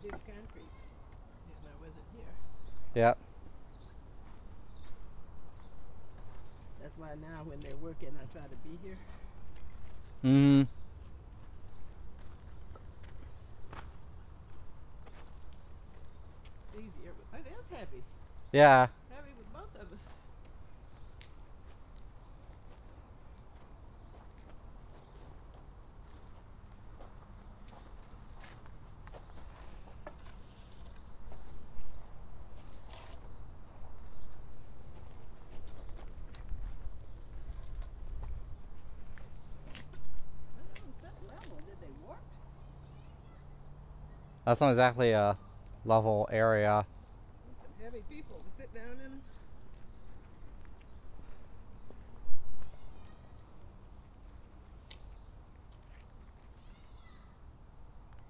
do concrete. And I wasn't here. Yep. That's why now when they're working, I try to be here. Mm. It's easier. It is heavy. Yeah. It's heavy with both of us. On set level, did they warp? That's not exactly a level area. Some heavy people to sit down in them.